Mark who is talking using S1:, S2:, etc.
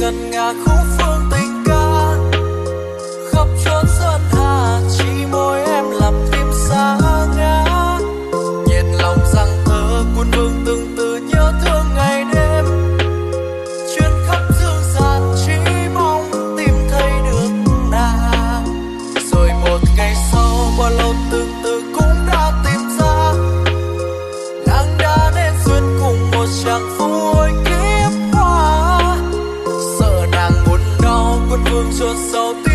S1: ngân nga khúc phương tình ca khắp chốn sơn hà, chỉ môi em làm tim xa ngã. Nhiệt lòng rằng thơ cuốn vương từng từ nhớ thương ngày đêm, chuyến khắp dương gian chỉ mong tìm thấy được nàng. Rồi một ngày sau bao lâu từng từ cũng đã tìm ra, nàng đã nên duyên cùng một chàng phu ôi kiếp hoa. Sợ nàng buồn đau quân vương chôn sâu